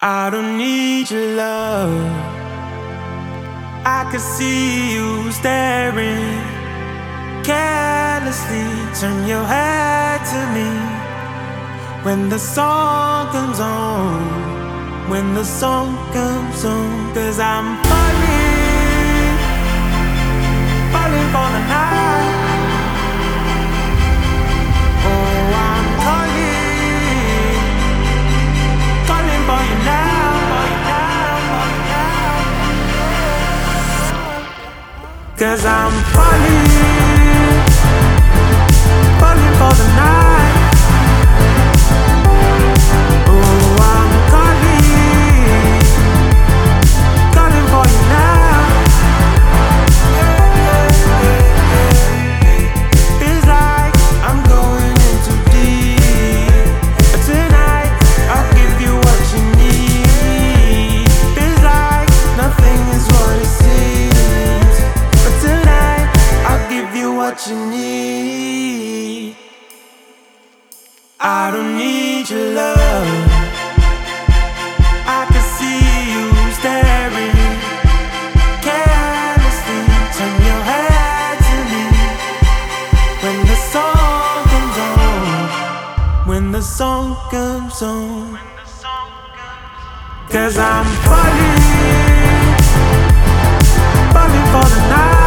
I don't need your love. I can see you staring carelessly. Turn your head to me when the song comes on. When the song comes on, 'cause I'm falling, falling for the night. Oh, I'm calling, calling for you now, for you now, for you now. 'Cause I'm falling, falling for the night. Oh, I'm calling, calling for you now. Feels like I'm going in too deep, but tonight I'll give you what you need. Feels like nothing is what it seems, but tonight I'll give you what you need. I don't need your love. I can see you staring carelessly. Turn your head to me when the song comes on. When the song comes on. 'Cause I'm falling, falling for the night.